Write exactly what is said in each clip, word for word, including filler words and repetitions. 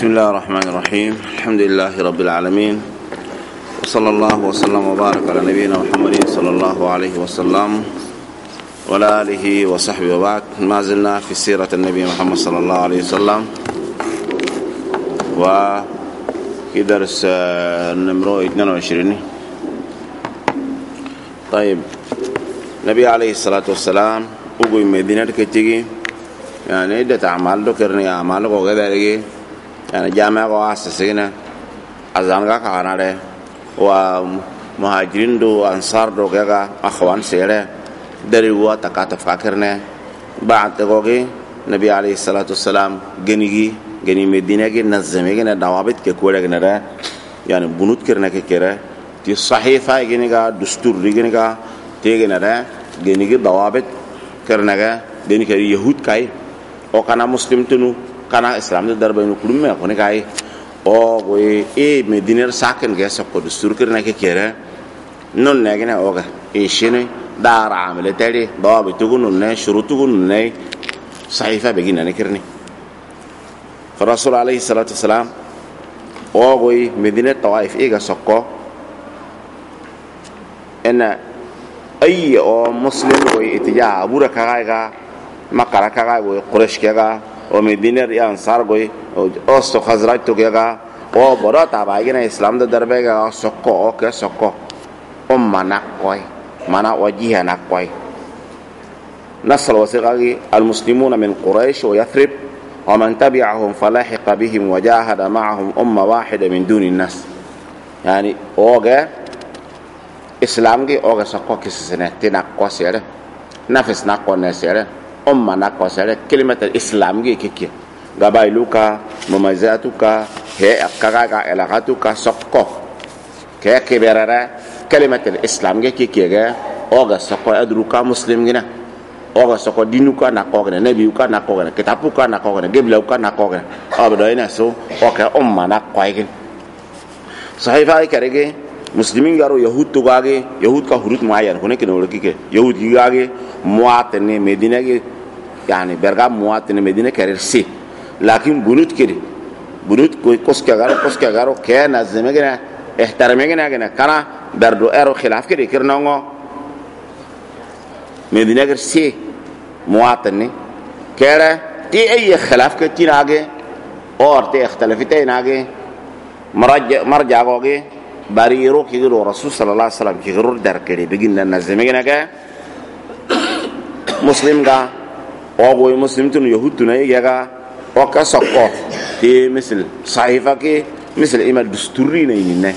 بسم الله الرحمن الرحيم. الحمد لله رب العالمين، وصلى الله وسلم وبارك على نبينا محمد صلى الله عليه وسلم وعلى آله وصحبه وبعد. ما زلنا في سيرة النبي محمد صلى الله عليه وسلم، وفي درس النمرو اثنين وعشرين. طيب، النبي عليه الصلاة والسلام ugu medina ke tigi yani da ta'mal do kerni amal ko gada rege yani jama ko asasina azanga ka anare wa muhajirin do ansar do gaga akhwan sere dari wa takata fakirne ba'd ko ge nabi alayhi salatu wassalam genigi geni medina ge nazame ge na dawabit ke ko rege na yani bunut kerna ke kere ti sahifa geni ga dustur geni ga te ge na genigi dawabit kernaga deni kari yahud kai o kana muslim tunu kana islam de darba no kurume ko ne kai o go e mediner saken ge sokko dustur kerna ke kere non ne gena oga e shine dara amele tari bawa bitugu non ne shurutugu non ne saifa begina ne kerni rasul alayhi salatu wassalam o go mediner tawaif e ga sokko ena ay o muslim o itija abura kaga makara kaga o quraish kaga o medina ya ansar go o sto khazraj to kaga o borata bagina islam da darbe ga sokko o ke sokko o mana koy mana wajiha na koy nasal wasiqi al muslimuna min quraish wa yathrib wa man tabi'ahum falahiqa bihim wa jahada ma'ahum umma wahida min duni an-nas yani oga islam ge oga sokko kisene tina ko sere nafis na ko ne sere umma na ko sere kalimat islam ge kike gabailuka mamazatuka he akaga elagatuka sokko ke keberara kalimat islam ge kike ge oga sokko adruka muslim gina oga sokko dinuka na ko gina nabiyuka na ko gina kitabuka na ko gina geblauka na ko gina abdo ina so oka umma na ko gina sahifa ikarege muslimin garo yahud to gage yahud ka hurut maayan ko ne kino ke yahud gage muatne medina ge yani berga muatne medina karer si lakin bunut kedi bunut ko koska garo koska garo ke na zemegena ihtaramegena gena kana berdo ero khilaf kedi kirnongo medina ger si muatne kera ti ay khilaf ke tinage or te ikhtilafite nage marja marja goge bariro kigiro rasul sallallahu alaihi wasallam kigiro dar kede begin na nazemegena ga muslim ga o go muslim tun yahud tun ay ga o ka sokko te misal sahifa ke misal ima dusturi ne ne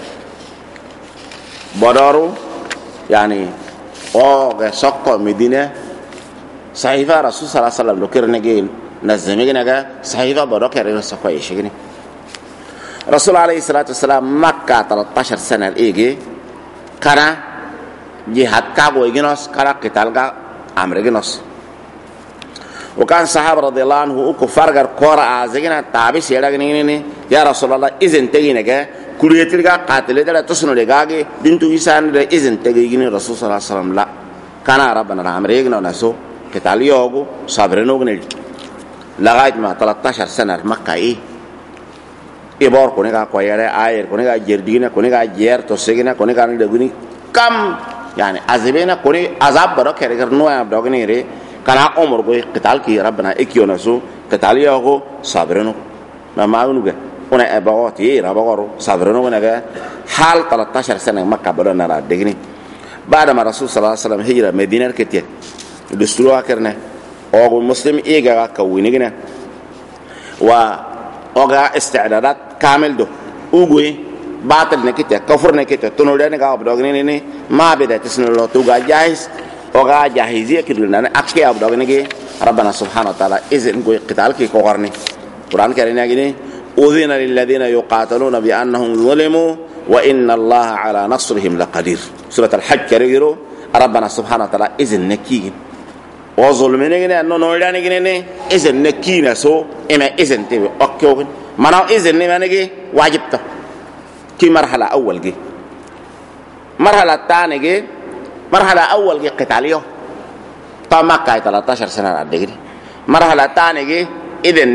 badaru yani o ga sokko medina sahifa rasul sallallahu alaihi wasallam do kirne ge nazemegena ga sahifa bado kere sokko yeshigini رسول عليه الصلاة والسلام مكة ثلاثة عشر سنة إيجي كنا جهاد كابو إيجنوس كنا قتال كا أمر إيجنوس وكان صحابة رضي الله عنه أكو فرقر كورا عزيجنا تابي سيرا جنيني يا رسول الله إذن تجينا كا كل يتلقى قاتل ده تصنع لقاعي دينتو إنسان ده إذن تجيني رسول صلى الله عليه وسلم لا كنا ربنا أمر إيجنو نسو قتال يوغو صابرينو جنيل لغاية ما ثلاثة عشر سنة مكة إيه ibor ko ne ga koyere ayer ko ne ga jerdina ko ne ga jer to segina ko ne ga ndeguni kam yani azibena ko ne azab baro kere gar no ab dogni re kana umur go qital ki rabbana ikiyona su qital yago sabreno ma maunu ga ona abawati rabagoro sabreno ne ga hal ثلاثة عشر sana makka baro na ra degni baada ma rasul sallallahu alaihi wasallam hijra medina ketiye dusturu akerne o muslim iga ka winigina wa oga isti'dadat kamil do ugwe batal ne kite kafur ne kite tono de ne ga abdo ne ne ma be da tisno lo to ga jahis oga jahiziya kiduna ne akke abdo ne ge rabbana subhanahu wa ta'ala izin go qital ki ko garni quran kare ne gini udhina lil ladina yuqataluna bi annahum zulimu wa inna allaha ala nasrihim laqadir surat al hajj kare giro rabbana subhanahu wa ta'ala izin nakigi o zulmene gene no no dani gene ne izin nakina so ema izin te okko mana izin ne manege wajibta ki marhala awwal ge marhala thani ge marhala awwal ge qitaliyo ta makka ثلاثة عشر سنه adegri marhala thani ge idin ne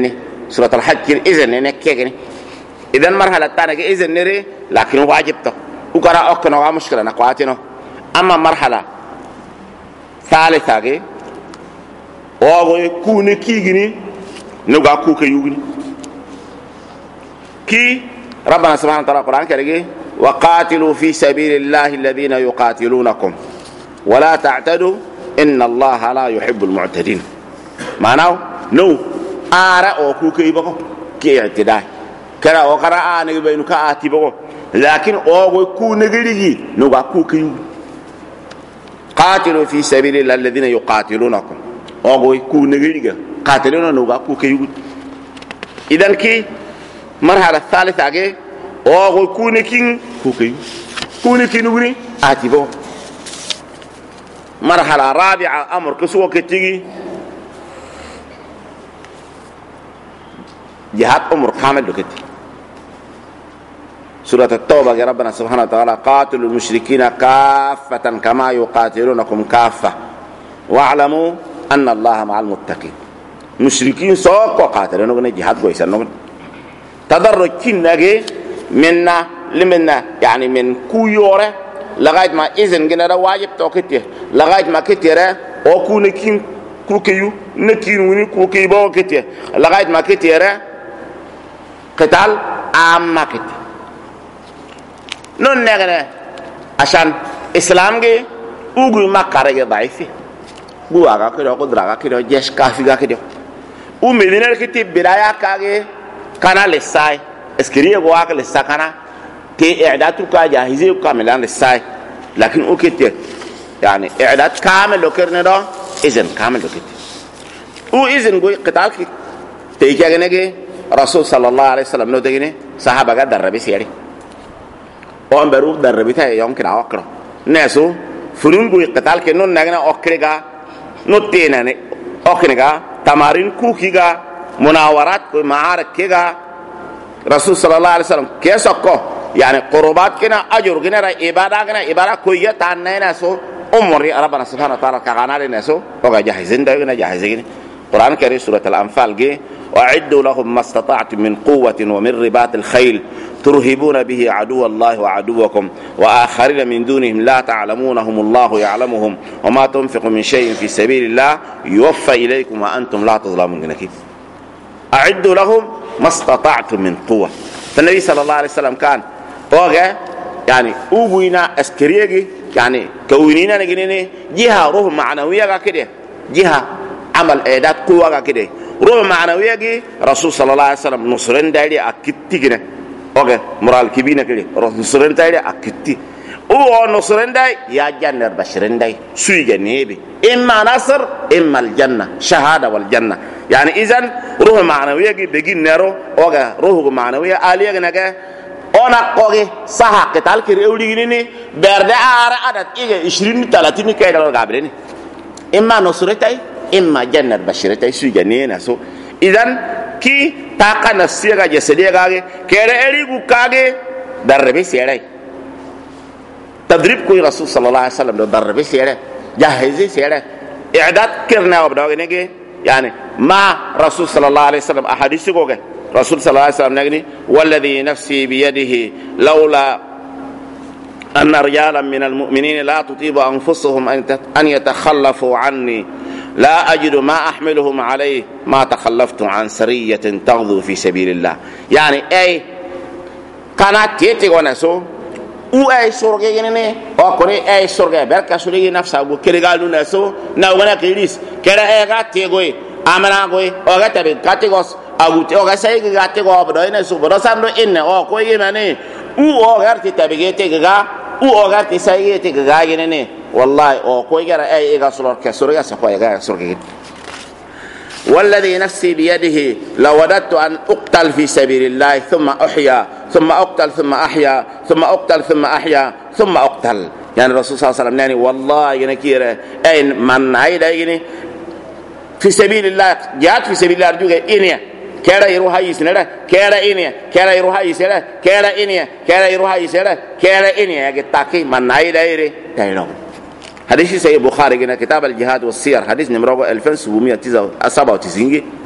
سورة الحج إذن نكيجني إذن مرحلة تانية إذن نري لكن واجبته وقرأ أكنا ومشكلة نقواتنا أما مرحلة ثالثة كي أو كون كيجني نوغا كوك يوغني كي ربنا سبحانه وتعالى القرآن كريم وقاتلوا في سبيل الله الذين يقاتلونكم ولا تعتدوا إن الله لا يحب المعتدين معناه نو آراء أو كوك يبقى كي اعتداء كرا أو كرا آن يبينو كآتي بقى لكن أو كون غيري نوغا كوك يوغني قاتلوا في سبيل الله الذين يقاتلونكم أو كون غيري قاتلون نوغا كوك يوغني إذن كي مرحلة الثالثة كي أو كون كين كوك يوغني كون كين يوغني آتي بقى مرحلة رابعة أمر كسوة كتيجي جهاد أمر كامل لكتي سورة التوبة يا ربنا سبحانه وتعالى قاتلوا المشركين كافة كما يقاتلونكم كافة واعلموا أن الله مع المتقين مشركين سوق وقاتلون جهاد كويسا نقول تدرج كنجي منا لمنا يعني من كويورة لغاية ما إذن جنا واجب توكتيه لغاية ما كتيره أو كون كين كوكيو نكين وني كوكي باو كتيه لغاية ما كتيره قتال عام ما كتيه نون نغنى عشان إسلام جي أوجو ما كاره ضعيفه بو أغا كده قدرة كده جيش كافي كده ومدينة كتير بداية كاجي كنا لساي اسكريه بواك لسا كنا تي إعدادك جاهزة كاملة للساي لكن أوكيت يعني إعداد كامل لو كرنا ده إذن كامل لو كتير أو إذن قوي قتال كي تيجي أجنبي رسول صلى الله عليه وسلم نو تيجي صحابة قد دربي سيري أو بروح دربي تاي يوم كنا أكره ناسو فرون قوي قتال كي نو نعنا أكرهجا نو تينا نه أكرهجا تمارين كوكيجا مناورات كوي معارك كيجا رسول صلى الله عليه وسلم كيس أكو يعني قربات كنا أجر كنا إبادة كنا إبادة كوية تاننا ناسو أمري ربنا سبحانه وتعالى كعنا لناسو وقا جاهزين ده كنا جاهزين القرآن الكريم سورة الأنفال جي وأعدوا لهم ما استطعتم من قوة ومن رباط الخيل ترهبون به عدو الله وعدوكم وآخرين من دونهم لا تعلمونهم الله يعلمهم وما تنفقوا من شيء في سبيل الله يوفى إليكم وأنتم لا تظلمون كيف أعدوا لهم ما استطعتم من قوة فالنبي صلى الله عليه وسلم كان اوغا يعني اوغوينا اسكريغي يعني كونينا نغنيني جهه روح معنويه كده جهه عمل اعداد قوه كده روح معنويه رسول صلى الله عليه وسلم نصرن دايري اكيتي كده اوغا مورال كبينا كده نصرن دايري اكيتي او نصرن داي يا جنر بشرن داي سوي جنيبي اما نصر اما الجنه شهاده والجنه يعني اذا روح معنويه بيجي نيرو اوغا روح معنويه اليه نغا ona koge saha ketal kiri ewli ni berde ara adat ige عشرين ثلاثين kay dal gabreni imma nusretai imma jannat bashiratai su janena so idan ki taqa nafsiga jasadiga gage kere eri gu kage darbe serai tadrib ko rasul sallallahu alaihi wasallam do darbe serai jahizi serai i'dad kirna wabda nege yani ma rasul sallallahu alaihi wasallam ahadisi goge رسول صلى الله عليه وسلم نقني والذي نفسي بيده لولا أن رجالا من المؤمنين لا تطيب أنفسهم أن يتخلفوا عني لا أجد ما أحملهم عليه ما تخلفت عن سرية تغدو في سبيل الله يعني أي كانت تيتي ونسو او أي سورجي ينني أو كوني أي سورجي بركة سورجي نفسه أبو كريغالو نسو ناوغنا كيريس كرا أي غاتي غوي أمنا غوي أو غاتي غاتي غوس agute oga sai ga te go abdo ina su bro sando inne o ko yimane u o garti tabigete ga u o garti sai te ga yene ne wallahi o ko gara ay ga sulor ke sura sa ko ga sur ke والذي نفسي بيده لوددت أن أقتل في سبيل الله ثم أحيا ثم أقتل ثم أحيا ثم أقتل ثم أحيا ثم أقتل يعني الرسول صلى الله عليه وسلم يعني والله ينكير أي من هيدا يعني في سبيل الله جاءت في سبيل الله أرجوك إنيا كيرا يروح يسنده كيرا إنيا كيرا يروح يسنده كيرا إنيا كيرا يروح يسنده كيرا إنيا يجتاكي من هيدا يري تايلو حديث سيد البخاري كنا كتاب الجهاد والسير حديث نمرة ألفين وسبعمائة وسبعة وتسعين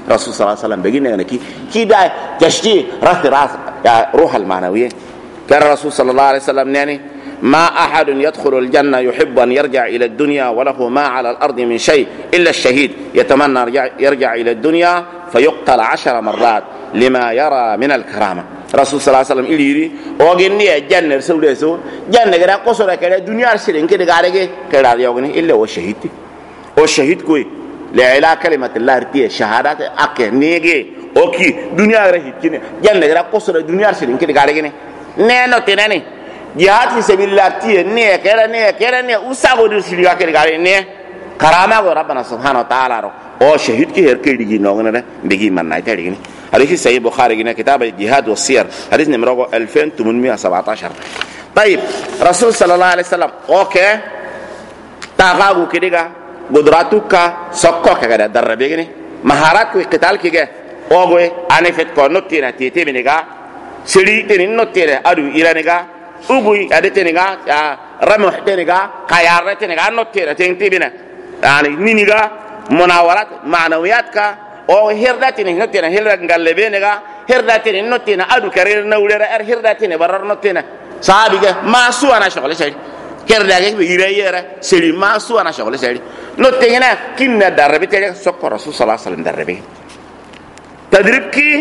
رسول صلى الله عليه وسلم بيجينا كي كي دا تشتي راس راس روح المعنويه. كان الرسول صلى الله عليه وسلم يعني ما أحد يدخل الجنة يحب أن يرجع إلى الدنيا وله ما على الأرض من شيء إلا الشهيد يتمنى يرجع, يرجع إلى الدنيا فيقتل عشر مرات لما يرى من الكرامة. رسول صلى الله عليه وسلم إليري وغني الجنة رسول الله جنة كده قصر كده الدنيا رسلين كده قارئ كده يوغني إلا هو الشهيد. هو الشهيد كوي لعلا كلمة الله رتيه شهادات أكي نيجي أوكي دنيا رهيب كده جنة كده قصر الدنيا رسلين كده قارئ كده نينو تناني jihad fi sabilillah tiye ne kera ne kera ne usago du siliga kere gare ne karama go rabbana subhanahu wa ta'ala ro o shahid ki her ke digi no ngana bigi man nay tari ni hadith sahih bukhari gina kitab al-jihad wa siyar hadith numero ألفين وثمانمائة وسبعة عشر. طيب رسول صلى الله عليه وسلم اوكي tagagu kidiga gudratuka sokko kaga darrabe gini maharat ko qital kige ogoy anefet ko notina tete biniga siri tenin notire adu iraniga ugui adeteniga ramuh teniga kayarre teniga nottira tentibina yani niniga munawarat ma'nawiyat ka o hirdatini notina hirda ngallebeniga hirdatini notina adu karir nawlera er hirdatini barar notina sahabiga ma suwana shogole shay kerdage be yirayera seli ma suwana shogole shay notina kinna darbe tere sokko rasul sallallahu alaihi wasallam darbe tadrib ki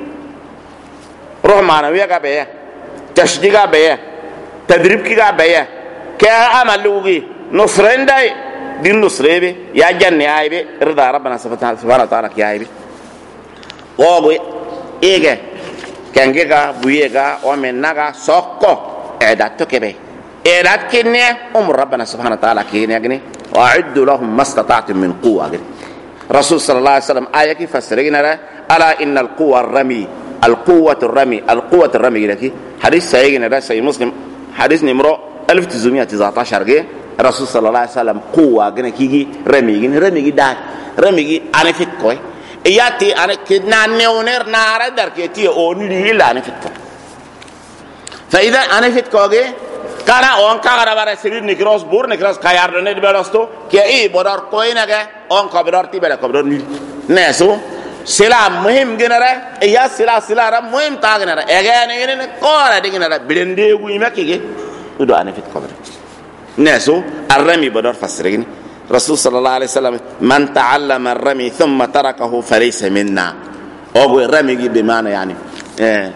ruh ma'nawiya ka be tashdiga be تدريب كي غابيا كي عملوغي نصرين داي دين نصريبي يا جنة عايبي رضا ربنا سبحانه وتعالى كي عايبي وغوي إيجا كنجيغا بويغا ومنغا سوكو إعدادتو كبي إعداد كيني أمر ربنا سبحانه وتعالى كي نيغني وأعدوا لهم ما استطعتم من قوة رسول صلى الله عليه وسلم آية كي فسرين ألا إن القوة الرمي القوة الرمي القوة الرمي لكي حديث سيغني ده سي مسلم حديث نمرو ألف وتسعمائة وتسعة عشر جه رسول صلى الله عليه وسلم قوة جنا كيجي رمي جن رمي جي دا رمي جي أنا فيك كوي إياتي أنا كنا نيونر نارا در كتير أوني لا أنا فيك فإذا أنا فيك كوي كان أون كارا برا سرير نكروس بور نكروس كيار دنيا دبلستو كأي بدار كوي نجا أون كبرار تي بلا كبرار نيل نسو سلام مهم جنرا إياه سلا سلا رام مهم تاجنرا إيجان إيجان كورا ديجنرا بلندي ويما كيجي يدو أنا في القبر ناسو الرمي بدر فسرين رسول صلى الله عليه وسلم من تعلم الرمي ثم تركه فليس منا أو الرمي بمعنى يعني إيه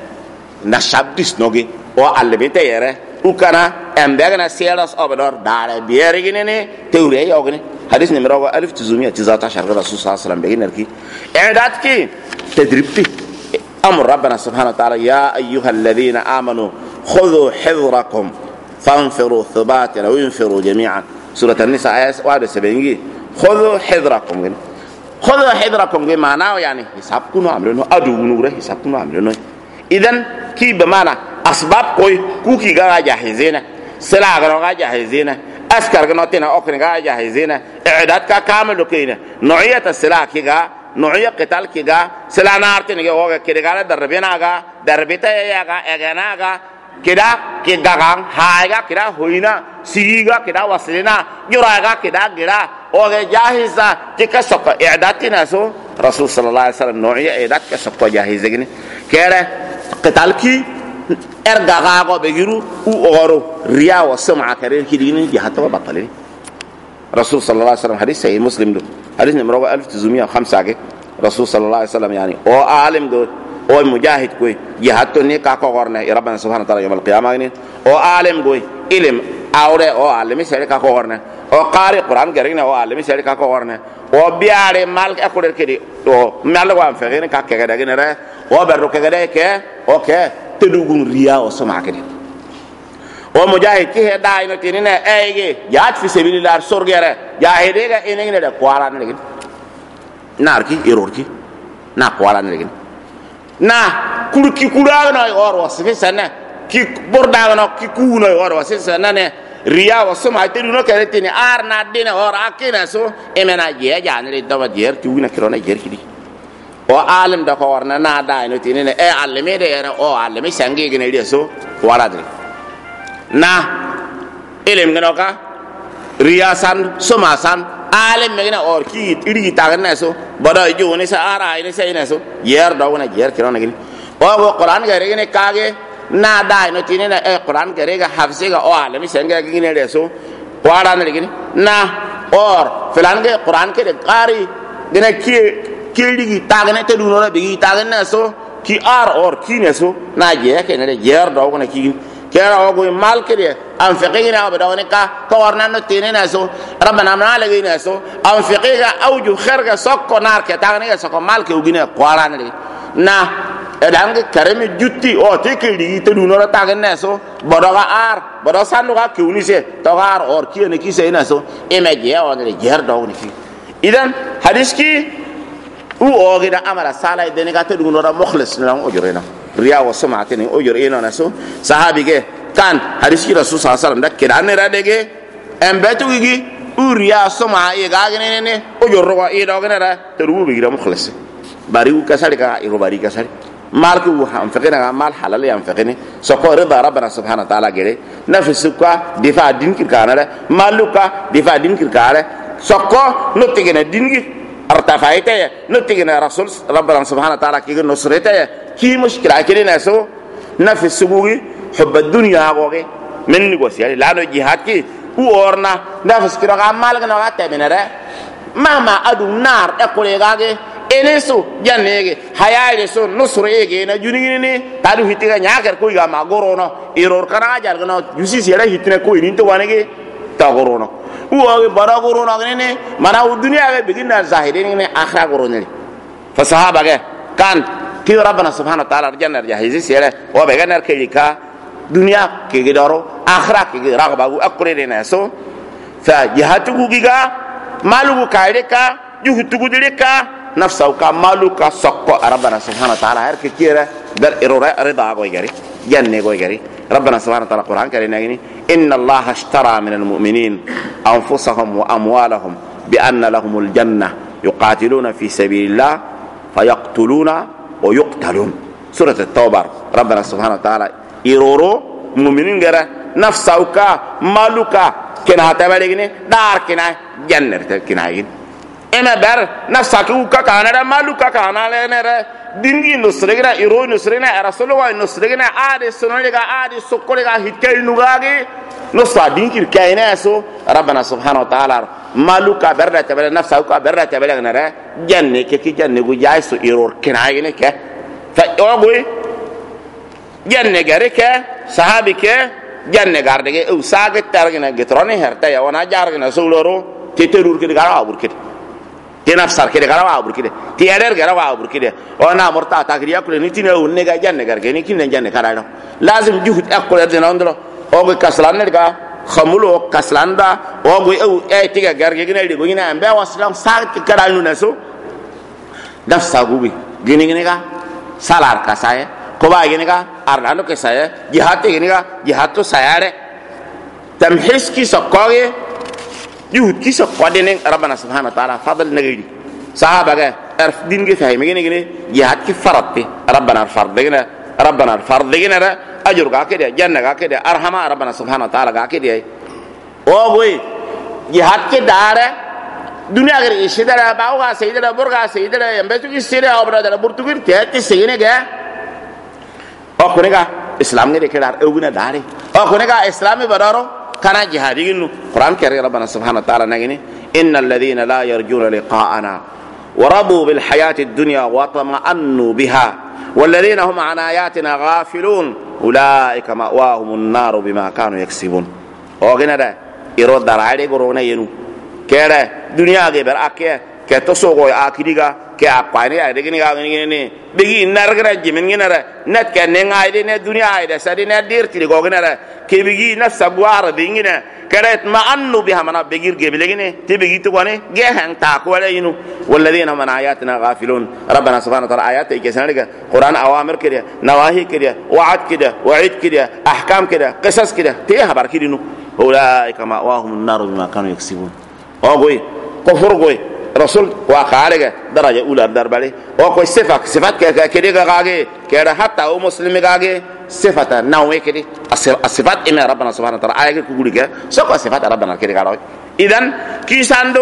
نشابدس نوجي أو على بيتيره وكنا أمبارنا سيرس أو بدر دار بيرجيني توريه يوجني حديث نمرة ألف وتسعمائة وتسعة عشر الرسول صلى الله عليه وسلم بيجينا كي إعداد كي تدريبتي أمر ربنا سبحانه وتعالى يا أيها الذين آمنوا خذوا حذركم فانفروا ثبات أو ينفروا جميعا سورة النساء آية واحد وسبعين خذوا حذركم خذوا حذركم بمعنى يعني حسابكم عملونه أدو نوره حسابكم عملونه إذن كي بمعنى أسباب كوي كوكي غا جاهزين سلاح غا جاهزين أسكر قناتنا أكن غا جاهزين إعداد كا كامل لكينا نوعية السلاح كيغا نوعية قتال كيغا سلاح نارتين كيغا كيغا دربينا غا دربيتا يغا إغانا غا كدا كيغا غا هايغا كدا هوينا سيغا كدا وصلنا يراغا كدا غدا أوغا جاهزة تيكا سوكا إعدادنا سو رسول صلى الله عليه وسلم نوعية إعداد كا سوكا جاهزين كيرا قتال كي erga gago be giru u oro riya wa sam'a karir kidini di hatta batalini rasul sallallahu alaihi wasallam hadith sahih muslim do hadith numero ألف وتسعمائة وخمسة ke rasul sallallahu alaihi wasallam yani o alim do o mujahid ko di hatta ni ka ko gorna rabbana subhanahu wa ta'ala yawm al-qiyamah ni o alim go ilim awre o alimi sere ka ko gorna o qari quran garina o alimi sere ka ko gorna o biare mal ka ko der kedi o mal wa fere ka ke ga gina re o berro ke ga ke okay تدوغون ريا وسمع كده ومجاهد كيه داينو تنينه ايغي يات في سبيل الله سورغيره جاهديغا انينه ده قواران لكن ناركي يروركي نا قواران لكن نا كولكي كوراغنا اور وسفي سنه كي بورداغنا كي كونا اور وسفي سنه ريا وسمع تدونو كده تني ارنا دينه اور اكينا سو امنا جي جانري دوا جير كيونا كرونا جير كدي o alim da ko warna na da no tinene e alime de era o alime sangi gene dia so waradri na ilim ngano ka riyasan sumasan alim megina or ki iri tagna so bodo ju ni sa ara ni sa ina so yer do na yer kiro na gini o go Quran ga regine kage na dai no tinina e Quran ga rega hafse ga o alami senga gini re so wara na gini na or filan ga Quran ke de qari dina ki ki tagna te du no be tagna so ki ar or ki ne so na je ke ne yer do na ki kera ogo mal kede am fiqina abadawne ka torna no tinina so rabbana ma lagina so am fiqiga awju kharga sokko nar ke tagna sokko mal ke ugina qara ne na edang karemi jutti o tikiri te du no tagna so bodoga ar bodo sandu ka ke unise to ar or ki ne ki se ina so imeje o ne jer do ne ki idan hadis ki u ogida amala sala de ga te du no mukhlis na o jorena riya wa sum'atini ujur ina naso sahabi ge kan hadis ki rasul sallallahu alaihi wasallam dakira an radege en betu gi uriya sum'a e ga ne ne ujur ro e do gane ra teru bi gira mukhlis bari u kasari ka iro bari kasari mal ku ham fakina mal halal yam fakini so ko rida rabbana subhanahu wa ta'ala gere nafsu ka difa din ki kana maluka difa din ki kana so ko no tigena din gi artafaita ya no tigena rasul rabbana subhanahu wa ta'ala ki nusreta ya كي مشكلة كده ناسو نفس السبوغي حب الدنيا غوغي من نقوسي يعني لانو جهاد كي وورنا نفس كده غامال كنا غاتا بنره مهما أدو نار اقولي غاغي إنسو جانيغي حيالي سو نصر إيغي نجونيني تادو هيتيغا نياكر كوي غاما غورونا إيرور كنا جار كنا يوسي سيلا هيتنا كوي نينتو وانيغي تا غورونا وغي برا غورونا غنيني مانا الدنيا غي بگين ظاهرين آخرا غوروني فصحابة كان كي ربنا سبحانه وتعالى رجعنا جاهزين سيره وبعدين كيكا دنيا كي جدارو آخرة كي رغبة أقرينا سو فجهاتو كيكا مالو كايركا جهتو كديركا نفسه كا مالو كا سقط ربنا سبحانه وتعالى هر كثيرة در إرورة رضا قوي جري جنة قوي جري ربنا سبحانه وتعالى القرآن كريم يقول إن الله اشترى من المؤمنين أنفسهم وأموالهم بأن لهم الجنة يقاتلون في سبيل الله فيقتلون ويقتلون سورة التوبة ربنا سبحانه وتعالى يرورو مؤمنين غير نفسك مالك كنا هتبالغني دار كنا جنة كنا ين إما بر نفسك وكا كنا مالك كنا لنا ديني نصرنا يرو نصرنا رسول الله نصرنا عاد سنولنا عاد سكولنا هتكل نوغاغي نصر دينك كائنا سو ربنا سبحانه وتعالى مالك برا تبلا نفسك برا تبلا نرى جنة كي جنة وجاي سو يرور كنا ين كه فأقول جنة غيرك صحابك جنة غاردك أو ساقط تارجنا جتراني هرتا يا وانا جارجنا سولورو تيترور كده غراوا بركده تنافسر كده غراوا بركده تيارر غراوا بركده وانا مرتا تاكريا كله نتينا ونجا جنة غيرك نكين جنة كارانو لازم جهد أقول أدنى عندنا أقول كسلان نرجع خمولو كسلان دا أقول أو أي تيجا غيرك جنة اللي بقينا أم بيا واسلام ساقط كارانو نسو نفس أقولي جنة جنة salar ka saya ko ba gini ka arlano ke saya jihad gini ka jihad to saya re tamhis ki sokoge yuhud ki sokode ne rabbana subhanahu wa ta'ala fadl nagidi sahaba ga arf din ge fahimi gini gini jihad ki farati rabbana fard gina rabbana fard gina ra ajur ga ke de janna ga ke de arhama rabbana subhanahu wa ta'ala ga ke de o goy jihad ke dare दुनिया अगर इसी तरह बावगा सही तरह बुर्गा सही तरह एम्बेसु की सीरे ऑपरा तरह बुर्तुगिर तेती सही ने क्या और कोने का इस्लाम ने देखे डार उगने डारे और कोने का इस्लामी बरारो खाना जिहादी की नु कुरान कह रहे रब्बना सुब्हानहु व तआला ने कि इन्नल लदीना ला यरजून लिक़ाअना वरदू बिल हयाति दुनिया वतमअन्नु बिहा वल्लदीना हुम अन आयातिना गाफिलून उलाइका मअवाहुमुन नार बिमा कानू यक्सिबून और किना दा इरो दराड़े को रोने येनु kere dunia ge ber akke ke to so go akiriga ke apane ade gini ga gini ne bigi nargra jimin gina ra net ke ne ngai de ne dunia ide sadi ne dir ti go gina ra ke bigi na sagwar dingina keret ma annu biha mana bigir ge bilegine ti bigi to gone ge hang ta ko wala yinu walladheena man ayatina ghafilun rabbana subhanahu wa ta'ala ayat ke sanadiga quran awamir kede nawahi kede wa'ad kede wa'id kede ahkam kede qisas kede ti habar kidinu ulaika ma'wahum an-nar bima kanu yaksibun أقول كفر قوي رسول وقارئ درجة أولى دربالي أقول صفات صفات كذا كذا كذا كذا حتى أو مسلم كذا صفات نوعي كذا الصفات إن ربنا سبحانه وتعالى آية كقولي كذا سوى صفات ربنا كذا كذا إذن كيساندو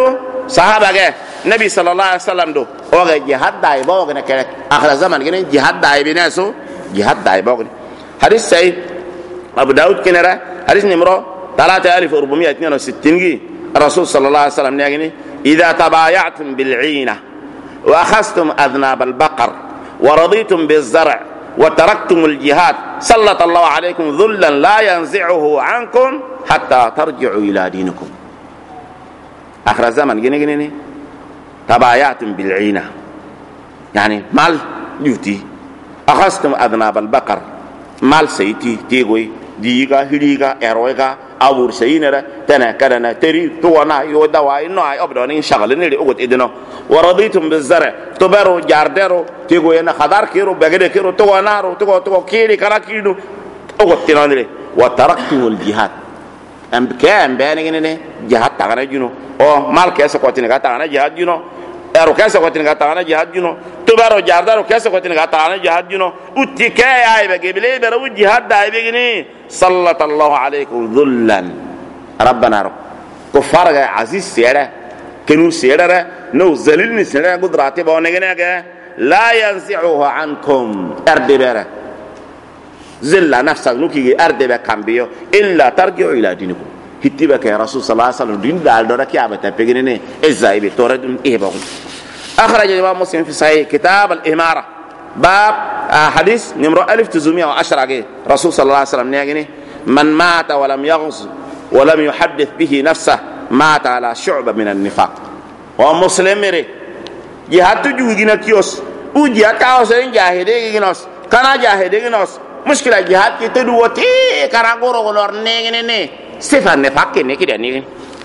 sahaba ge nabi sallallahu alaihi wasallam do o ge jihad dai bo ge ne kere akhir zaman ge ne jihad dai bi ne so jihad dai bo ge hadith sai abu daud kinara hadith nimro ثلاثة آلاف وأربعمائة واثنين وستين الرسول صلى الله عليه وسلم نيجي إذا تبايعتم بالعينة وأخذتم أذناب البقر ورضيتم بالزرع وتركتم الجهاد سلط الله عليكم ذلا لا ينزعه عنكم حتى ترجعوا إلى دينكم آخر الزمن جيني جيني تبايعتم بالعينة يعني مال يوتي أخذتم أذناب البقر مال سيتي تيغوي ديغا هريغا إرويغا أور سينرا تنا كرنا تري توانا يودا واي نو اي ابدوني شغل نري اوت ادنو ورضيتم بالزرع تبرو جاردرو تيغو ينا خضار كيرو بغد كيرو توانارو تو تو كيري كرا كيدو اوت تنانري وتركتم الجهاد ام كان باني ني جهاد تاغنا جنو او مال كيس كوتين غا تاغنا جهاد جنو ارو كيس كوتين غا تاغنا جهاد جنو تبرو جاردرو كيس كوتين غا تاغنا جهاد جنو اوتيكاي اي بغبلي برو جهاد داي بغني سلط الله عليكم ذلا ربنا رب كفار عزيز سيره كنو سيره نو ذليل سيره قدراتي بونغناغا لا ينزعه عنكم اردبره ذل نفسك نوكي اردبه كامبيو الا ترجعوا الى دينكم هتبك يا رسول صلى الله عليه وسلم دين دال دورك يا بتا بيغني ازاي بتورد ايه بقول اخرج الامام مسلم في صحيح كتاب الاماره باب حديث نمرة ألف تزومية وعشرة رسول صلى الله عليه وسلم نيجي من مات ولم يغزو ولم يحدث به نفسه مات على شعبة من النفاق ومسلم مري جهاد تجوجينا كيوس وجهاد كاوسين جاهدين جنوس كنا جاهدين جنوس مشكلة جهاد كتدوتي كنا غورو غلور نيجي ني صفة النفاق كني كده نيجي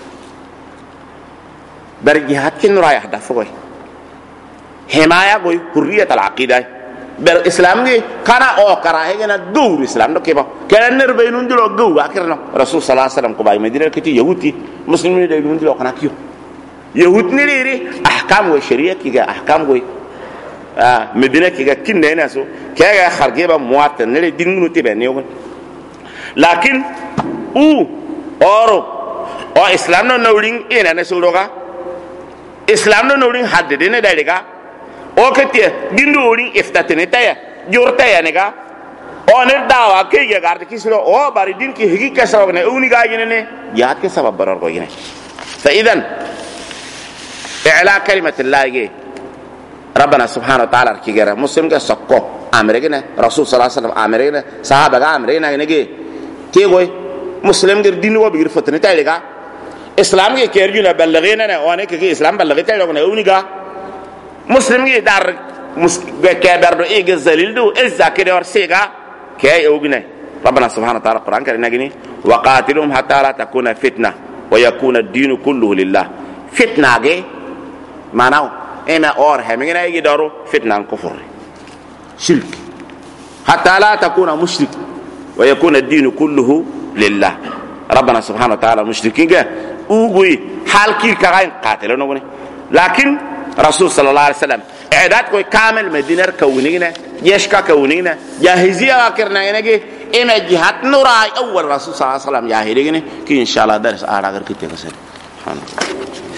بر جهاد كن رايح دفوي حماية قوي حرية العقيدة بر اسلام ني كانا او كراهه جنا دور اسلام دو كيبا كان نربي نندلو غو اخرنا رسول صلى الله عليه وسلم كباي مدينه كتي يهودي مسلمين دي نندلو كنا كيو يهود نيري احكام وشريعه كي احكام وي اه مدينه كي كين ناسو كيغا خرجيبا مواطن نري دينو تيبن يوم لكن او اورو او اسلام نو نورين اين نسولوغا اسلام نو نورين حد دي نه دايغا o kete dindo ori iftatene taya jorta ya nega oner dawa ke ye garde kislo o bari din ki higi ka sabab ne uni ga yene ne yaat ke sabab barar go yene fa idan i'la kalimat allah ge rabbana subhanahu wa ta'ala ki gara muslim ga sakko amregene rasul sallallahu alaihi wasallam amregene sahaba ga amregene ne ge ke goy muslim ge din wo bi fatene taya ga islam ge kerjuna ballagena ne one ke islam ballageta ne uni ga مسلم يدار كبر دو ايغ زليل دو الزاكر اور سيغا كاي اوغني ربنا سبحانه وتعالى القران كان نغني وقاتلهم حتى لا تكون فتنه ويكون الدين كله لله فتنه جي معناه انا اور همغنا يجي دارو فتنه كفر شرك حتى لا تكون مشرك ويكون الدين كله لله ربنا سبحانه وتعالى مشركين اوغوي حال كي كاين قاتلون لكن رسول صلى الله عليه وسلم اعداد کوئی کامل مدینر کونینا یشکا کونینا جاهزیه کرنا نگی اما جهاد نورای اول رسول صلى الله عليه وسلم جاهدیگنی کہ انشاءاللہ درس آر اگر کتے کسر سبحان اللہ